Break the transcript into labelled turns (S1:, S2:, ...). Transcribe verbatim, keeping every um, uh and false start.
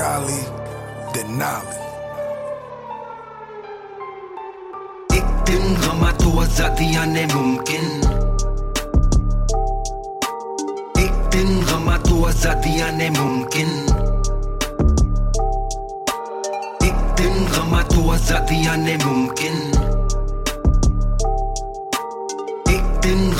S1: Ali Denali।
S2: एक दिन गमा तो आजादियां ने मुमकिन, एक दिन गमा तो आजादियां ने मुमकिन, एक दिन गमा तो आजादियां ने मुमकिन, एक दिन